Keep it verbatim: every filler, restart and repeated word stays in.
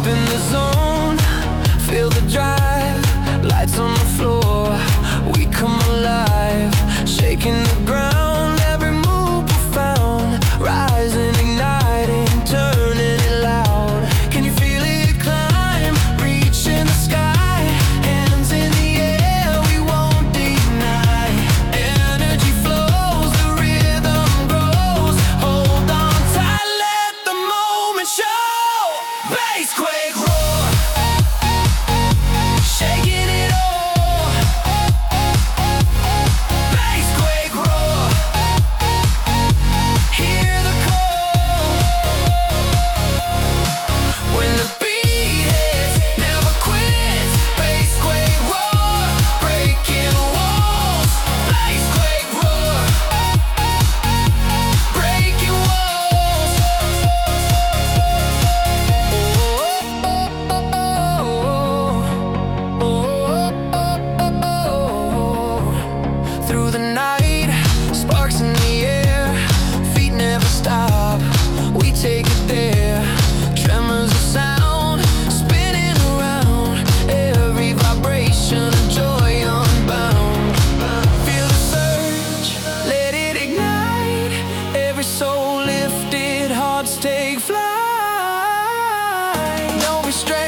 in the zone, feel the drive, lights on the floor, we come alive, shaking the ground, every move profound, rising, igniting, turning it loud. Can you feel it climb, reaching the sky, hands in the air, we won't deny. Energy flows, the rhythm grows, hold on tight, let the moment show. Bassquake roar, shaking it all. Bassquake roar, hear the call. When the beat hits, never quits. Bassquake roar, breaking walls. Bassquake roar, breaking walls. Through the night, sparks in the air, feet never stop, we take it there. Tremors of sound, spinning around, every vibration, a joy unbound. Feel the surge, let it ignite, every soul lifted, hearts take flight. Don't be stressed.